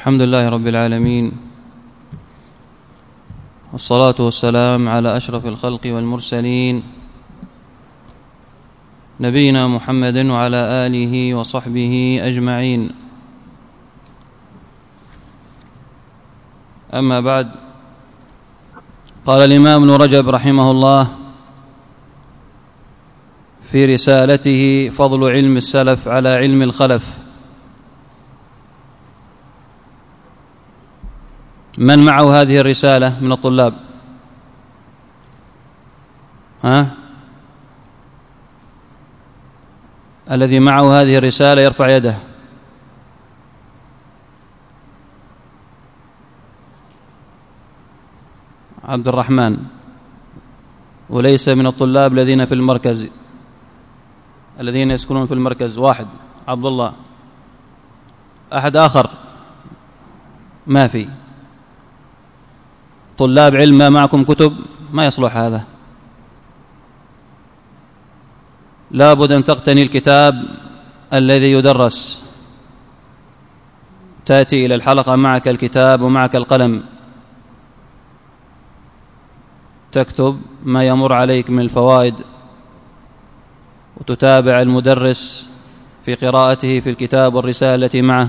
الحمد لله رب العالمين، والصلاة والسلام على أشرف الخلق والمرسلين نبينا محمد وعلى آله وصحبه أجمعين. أما بعد، قال الإمام ابن رجب رحمه الله في رسالته فضل علم السلف على علم الخلف: من معه هذه الرسالة من الطلاب؟ الذي معه هذه الرسالة يرفع يده. عبد الرحمن. وليس من الطلاب الذين في المركز، الذين يسكنون في المركز. واحد. عبد الله. أحد آخر؟ ما في. طلاب علم ما معكم كتب؟ ما يصلح هذا، لا بد أن تقتني الكتاب الذي يدرس. تأتي إلى الحلقة معك الكتاب ومعك القلم، تكتب ما يمر عليك من الفوائد، وتتابع المدرس في قراءته في الكتاب والرسالة التي معه.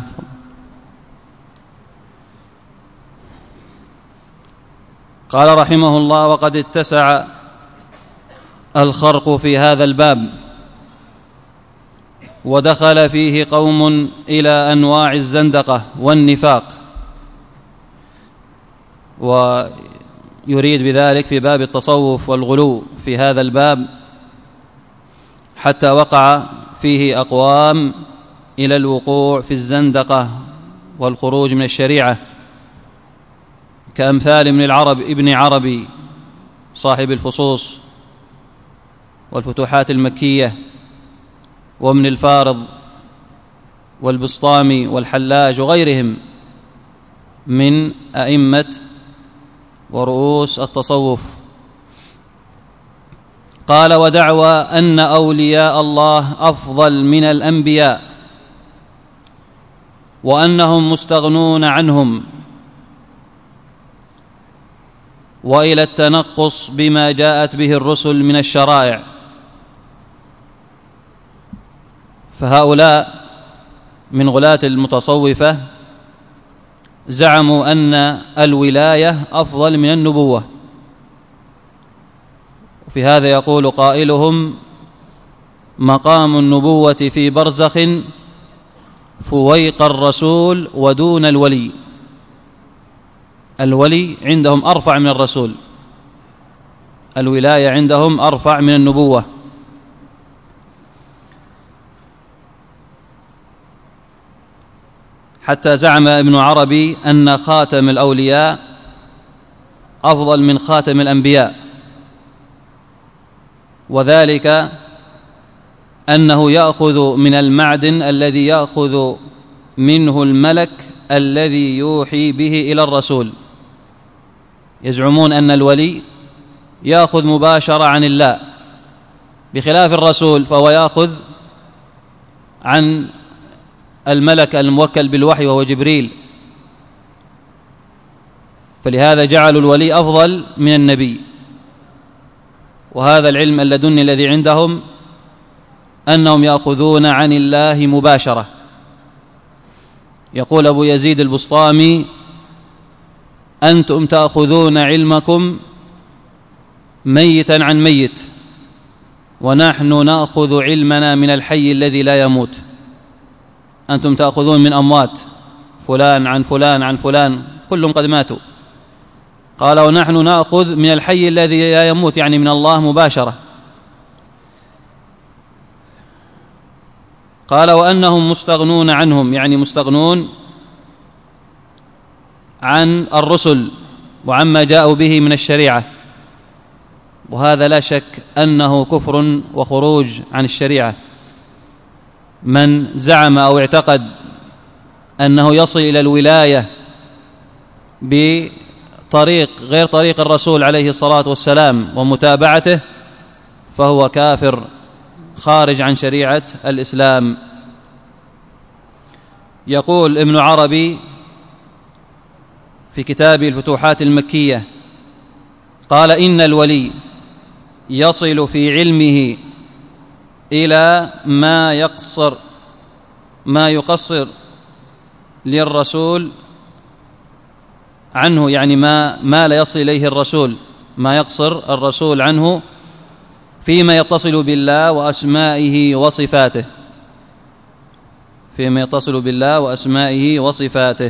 قال رحمه الله: وقد اتسع الخرق في هذا الباب، ودخل فيه قوم إلى أنواع الزندقة والنفاق، ويريد بذلك في باب التصوف والغلو في هذا الباب، حتى وقع فيه أقوام إلى الوقوع في الزندقة والخروج من الشريعة، كأمثال ابن عربي صاحب الفصوص والفتوحات المكية، وابن الفارض والبسطامي والحلاج وغيرهم من أئمة ورؤوس التصوف. قال: ودعوى أن أولياء الله أفضل من الأنبياء، وأنهم مستغنون عنهم، وإلى التنقص بما جاءت به الرسل من الشرائع. فهؤلاء من غلاة المتصوفة زعموا أن الولاية أفضل من النبوة، وفي هذا يقول قائلهم: مقام النبوة في برزخ فويق الرسول ودون الولي. الولي عندهم أرفع من الرسول، الولاية عندهم أرفع من النبوة. حتى زعم ابن عربي أن خاتم الأولياء أفضل من خاتم الأنبياء، وذلك أنه يأخذ من المعدن الذي يأخذ منه الملك الذي يوحي به إلى الرسول. يزعمون أن الولي يأخذ مباشرة عن الله، بخلاف الرسول فهو يأخذ عن الملك الموكل بالوحي وهو جبريل. فلهذا جعلوا الولي أفضل من النبي. وهذا العلم اللدني الذي عندهم أنهم يأخذون عن الله مباشرة. يقول أبو يزيد البسطامي: أنتم تأخذون علمكم ميتا عن ميت، ونحن نأخذ علمنا من الحي الذي لا يموت. أنتم تأخذون من أموات، فلان عن فلان عن فلان، كلهم قد ماتوا. قال: ونحن نأخذ من الحي الذي لا يموت، يعني من الله مباشرة. قال: وأنهم مستغنون عنهم، يعني مستغنون عن الرسل وعما جاءوا به من الشريعة. وهذا لا شك أنه كفر وخروج عن الشريعة. من زعم أو اعتقد أنه يصل إلى الولاية بطريق غير طريق الرسول عليه الصلاة والسلام ومتابعته، فهو كافر خارج عن شريعة الإسلام. يقول ابن عربي: في كتاب الفتوحات المكية قال: إن الولي يصل في علمه إلى ما يقصر للرسول عنه، يعني ما لا يصل إليه الرسول، ما يقصر الرسول عنه فيما يتصل بالله وأسمائه وصفاته، فيما يتصل بالله وأسمائه وصفاته.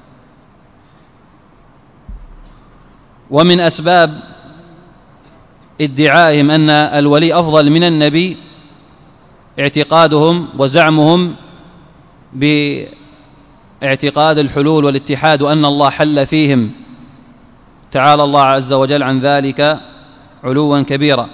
ومن أسباب ادعائهم أن الولي أفضل من النبي اعتقادهم وزعمهم باعتقاد الحلول والاتحاد، وأن الله حل فيهم، تعالى الله عز وجل عن ذلك علوا كبيرا،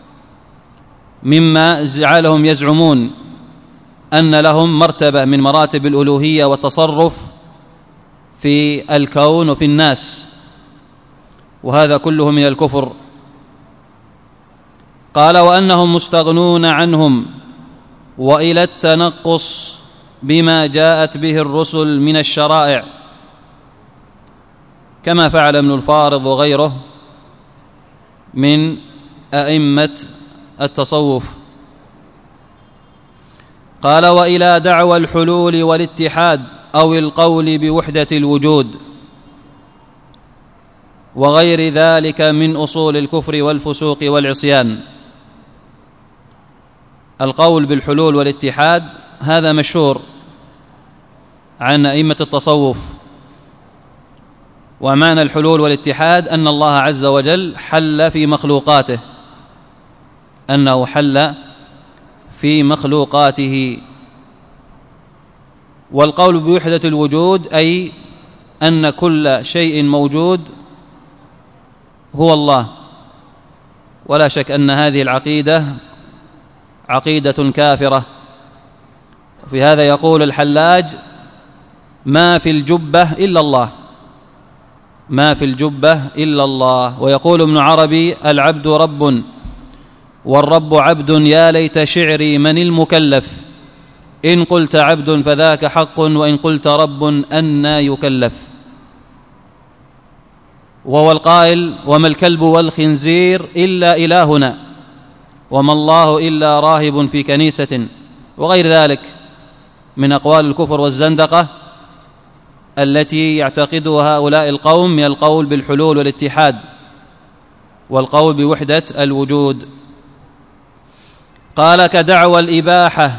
مما جعلهم يزعمون أن لهم مرتبة من مراتب الألوهية والتصرف في الكون وفي الناس، وهذا كله من الكفر. قال: وأنهم مستغنون عنهم وإلى التنقص بما جاءت به الرسل من الشرائع، كما فعل ابن الفارض وغيره من أئمة التصوف. قال: وإلى دعوى الحلول والاتحاد أو القول بوحدة الوجود وغير ذلك من أصول الكفر والفسوق والعصيان. القول بالحلول والاتحاد هذا مشهور عن أئمة التصوف، ومعنى الحلول والاتحاد أن الله عز وجل حل في مخلوقاته، أنه حل في مخلوقاته. والقول بوحدة الوجود أي أن كل شيء موجود هو الله، ولا شك أن هذه العقيدة عقيدة كافرة. وفي هذا يقول الحلاج: ما في الجبة إلا الله، ما في الجبة إلا الله. ويقول ابن عربي: العبد رب والرب عبد، يا ليت شعري من المكلف، إن قلت عبد فذاك حق، وإن قلت رب أنى يكلف. وهو القائل: وما الكلب والخنزير إلا إلهنا، وما الله إلا راهب في كنيسة، وغير ذلك من أقوال الكفر والزندقة التي يعتقدها هؤلاء القوم من القول بالحلول والاتحاد والقول بوحدة الوجود. قال: كدعوى الإباحة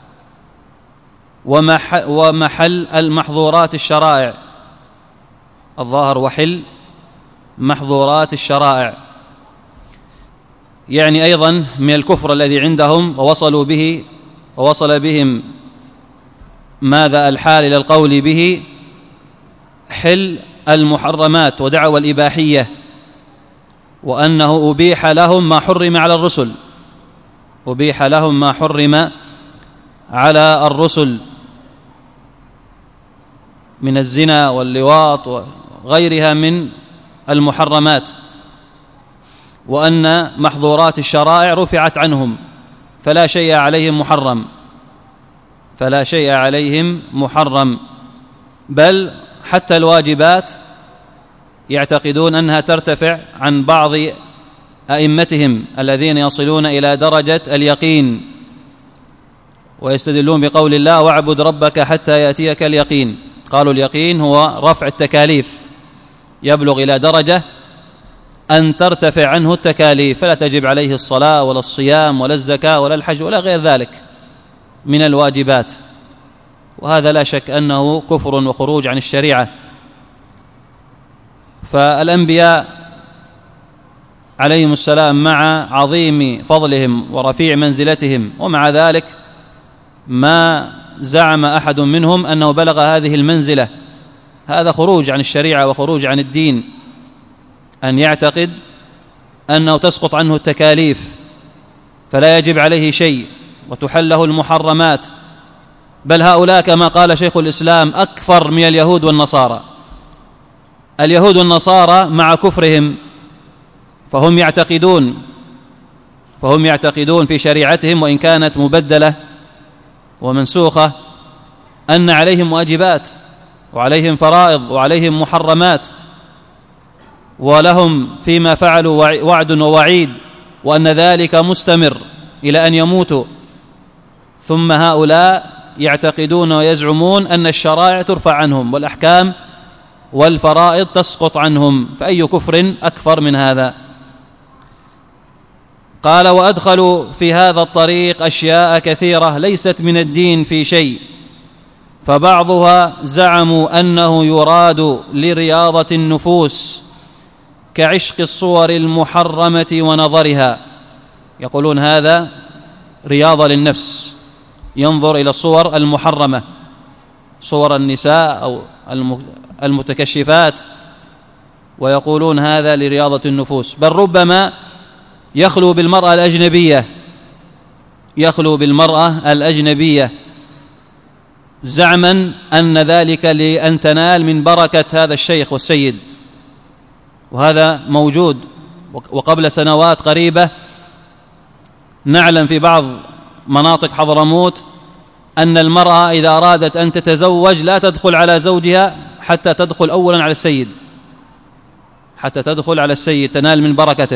ومحل المحظورات الشرائع، الظاهر وحل محظورات الشرائع، يعني أيضا من الكفر الذي عندهم ووصل بهم ماذا الحال إلى القول به، حل المحرمات ودعوى الإباحية، وأنه أبيح لهم ما حرم على الرسل، أبيح لهم ما حرم على الرسل من الزنا واللواط وغيرها من المحرمات، وأن محظورات الشرائع رفعت عنهم، فلا شيء عليهم محرم، فلا شيء عليهم محرم، بل حتى الواجبات يعتقدون أنها ترتفع عن بعض أئمتهم الذين يصلون إلى درجة اليقين، ويستدلون بقول الله: واعبد ربك حتى يأتيك اليقين. قالوا اليقين هو رفع التكاليف، يبلغ إلى درجة أن ترتفع عنه التكاليف، فلا تجب عليه الصلاة ولا الصيام ولا الزكاة ولا الحج ولا غير ذلك من الواجبات، وهذا لا شك أنه كفر وخروج عن الشريعة. فالأنبياء عليهم السلام مع عظيم فضلهم ورفيع منزلتهم، ومع ذلك ما زعم أحد منهم أنه بلغ هذه المنزلة، هذا خروج عن الشريعة وخروج عن الدين، أن يعتقد أنه تسقط عنه التكاليف فلا يجب عليه شيء وتحله المحرمات، بل هؤلاء كما قال شيخ الإسلام أكفر من اليهود والنصارى. اليهود والنصارى مع كفرهم فهم يعتقدون في شريعتهم وإن كانت مبدلة ومنسوخة أن عليهم واجبات وعليهم فرائض وعليهم محرمات، ولهم فيما فعلوا وعد ووعيد، وأن ذلك مستمر إلى أن يموتوا، ثم هؤلاء يعتقدون ويزعمون أن الشرائع ترفع عنهم والأحكام والفرائض تسقط عنهم، فأي كفر أكفر من هذا؟ قال: وأدخلوا في هذا الطريق أشياء كثيرة ليست من الدين في شيء، فبعضها زعموا أنه يراد لرياضة النفوس كعشق الصور المحرمة ونظرها، يقولون هذا رياضة للنفس، ينظر إلى الصور المحرمة، صور النساء أو المتكشفات، ويقولون هذا لرياضة النفوس، بل ربما يخلو بالمرأة الأجنبية زعما أن ذلك لأن تنال من بركة هذا الشيخ والسيد، وهذا موجود. وقبل سنوات قريبة نعلم في بعض مناطق حضرموت أن المرأة إذا أرادت أن تتزوج لا تدخل على زوجها حتى تدخل أولا على السيد، تنال من بركته.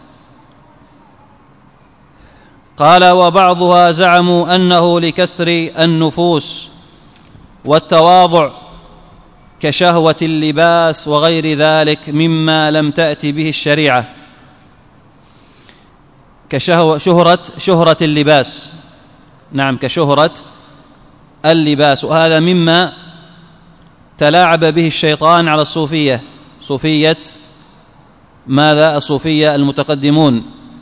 قال: وبعضها زعموا أنه لكسر النفوس والتواضع كشهوة اللباس وغير ذلك مما لم تأتي به الشريعة، شهرة اللباس، نعم، كشهرة اللباس، وهذا مما تلاعب به الشيطان على الصوفية، صوفية ماذا؟ الصوفية المتقدمون،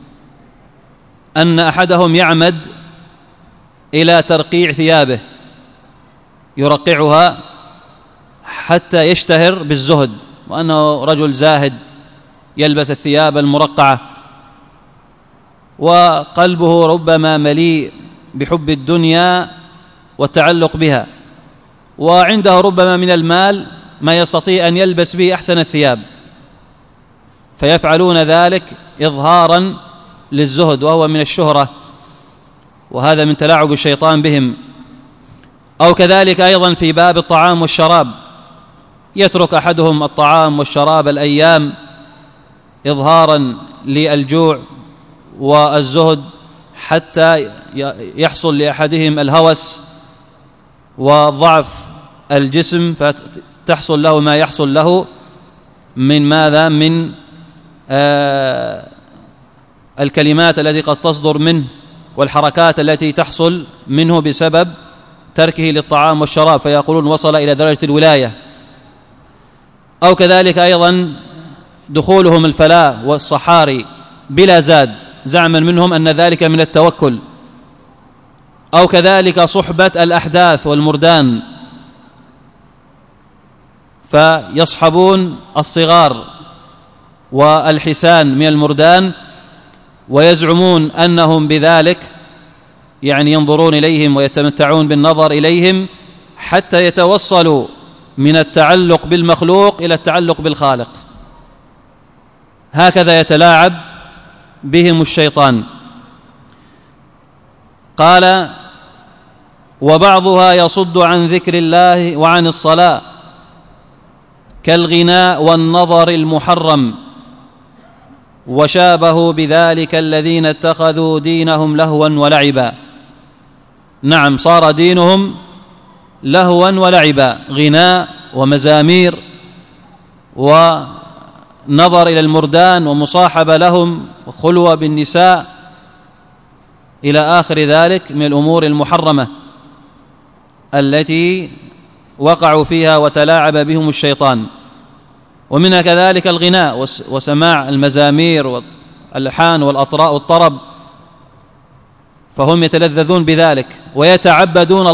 أن أحدهم يعمد إلى ترقيع ثيابه، يرقعها حتى يشتهر بالزهد، وأنه رجل زاهد يلبس الثياب المرقعة، وقلبه ربما مليء بحب الدنيا والتعلق بها، وعنده ربما من المال ما يستطيع أن يلبس به أحسن الثياب، فيفعلون ذلك إظهارا للزهد، وهو من الشهرة، وهذا من تلاعب الشيطان بهم. أو كذلك أيضا في باب الطعام والشراب، يترك أحدهم الطعام والشراب الأيام إظهارا للجوع والزهد حتى يحصل لأحدهم الهوس وضعف الجسم، فتحصل له ما يحصل له من ماذا؟ من الكلمات التي قد تصدر منه والحركات التي تحصل منه بسبب تركه للطعام والشراب، فيقولون وصل إلى درجة الولاية. أو كذلك أيضا دخولهم الفلاة والصحاري بلا زاد، زعما منهم أن ذلك من التوكل. أو كذلك صحبة الأحداث والمردان، فيصحبون الصغار والحسان من المردان، ويزعمون أنهم بذلك يعني ينظرون إليهم ويتمتعون بالنظر إليهم حتى يتوصلوا من التعلق بالمخلوق إلى التعلق بالخالق. هكذا يتلاعب بهم الشيطان. قال: وبعضها يصد عن ذكر الله وعن الصلاة كالغناء والنظر المحرم، وشابهوا بذلك الذين اتخذوا دينهم لهوا ولعبا. نعم، صار دينهم لهوا ولعبا، غناء ومزامير ونظر إلى المردان ومصاحبة لهم وخلوة بالنساء إلى آخر ذلك من الأمور المحرمة التي وقعوا فيها وتلاعب بهم الشيطان. ومنها كذلك الغناء وسماع المزامير والألحان والطرب، فهم يتلذذون بذلك ويتعبدون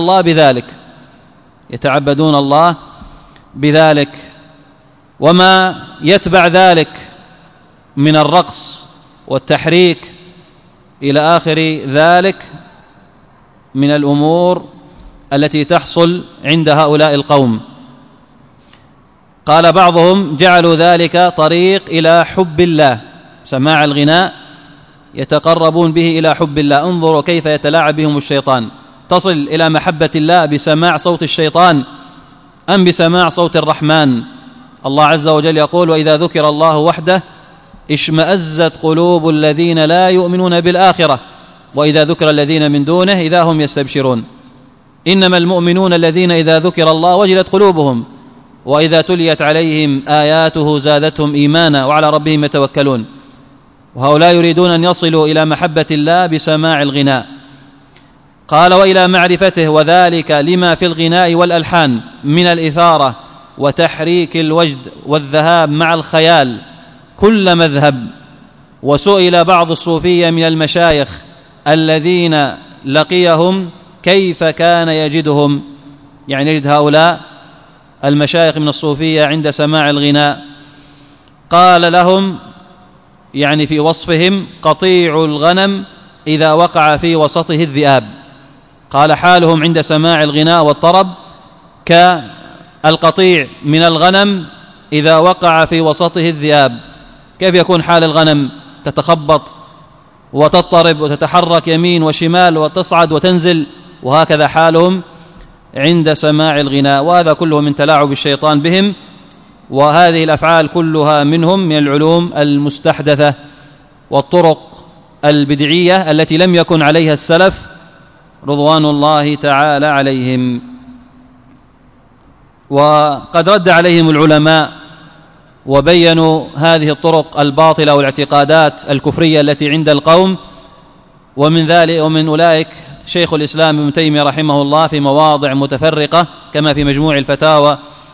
الله بذلك، وما يتبع ذلك من الرقص والتحريك إلى آخر ذلك من الأمور التي تحصل عند هؤلاء القوم. قال بعضهم: جعلوا ذلك طريق إلى حب الله، سماع الغناء يتقربون به إلى حب الله. انظروا كيف يتلاعب بهم الشيطان، تصل إلى محبة الله بسماع صوت الشيطان أم بسماع صوت الرحمن، الله عز وجل يقول: وإذا ذكر الله وحده اشمأزت قلوب الذين لا يؤمنون بالآخرة وإذا ذكر الذين من دونه إذا هم يستبشرون. إنما المؤمنون الذين إذا ذكر الله وجلت قلوبهم وإذا تليت عليهم آياته زادتهم إيمانا وعلى ربهم يتوكلون. وهؤلاء يريدون أن يصلوا إلى محبة الله بسماع الغناء. قال: وإلى معرفته، وذلك لما في الغناء والألحان من الإثارة وتحريك الوجد والذهاب مع الخيال كل مذهب. وسئل بعض الصوفية من المشايخ الذين لقيهم كيف كان يجدهم، يعني يجد هؤلاء المشايخ من الصوفية عند سماع الغناء. قال لهم يعني في وصفهم: قطيع الغنم إذا وقع في وسطه الذئاب. قال: حالهم عند سماع الغناء والطرب كالقطيع من الغنم إذا وقع في وسطه الذئاب. كيف يكون حال الغنم؟ تتخبط وتضطرب وتتحرك يمين وشمال وتصعد وتنزل، وهكذا حالهم عند سماع الغناء. وهذا كله من تلاعب الشيطان بهم، وهذه الأفعال كلها منهم من العلوم المستحدثة والطرق البدعية التي لم يكن عليها السلف رضوان الله تعالى عليهم. وقد رد عليهم العلماء وبينوا هذه الطرق الباطلة والاعتقادات الكفرية التي عند القوم. ومن ذلك ومن أولئك شيخ الإسلام ابن تيمية رحمه الله في مواضع متفرقة كما في مجموع الفتاوى،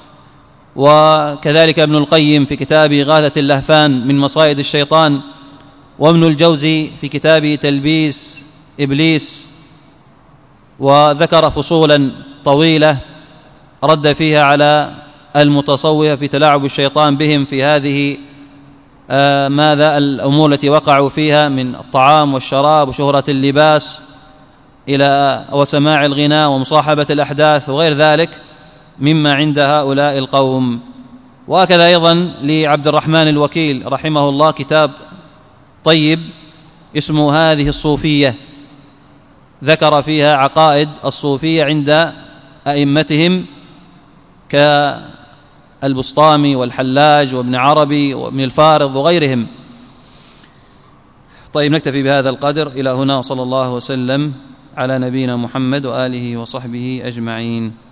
وكذلك ابن القيم في كتابه إغاثة اللهفان من مصائد الشيطان، وابن الجوزي في كتابه تلبيس إبليس، وذكر فصولا طويلة رد فيها على المتصوفة في تلاعب الشيطان بهم في هذه ماذا الأمور التي وقعوا فيها من الطعام والشراب وشهرة اللباس إلى وسماع الغناء ومصاحبة الأحداث وغير ذلك مما عند هؤلاء القوم. وهكذا أيضا لعبد الرحمن الوكيل رحمه الله كتاب طيب اسمه هذه الصوفية، ذكر فيها عقائد الصوفية عند أئمتهم كالبسطامي والحلاج وابن عربي وابن الفارض وغيرهم. طيب، نكتفي بهذا القدر إلى هنا، وصلى الله وسلم على نبينا محمد وآله وصحبه أجمعين.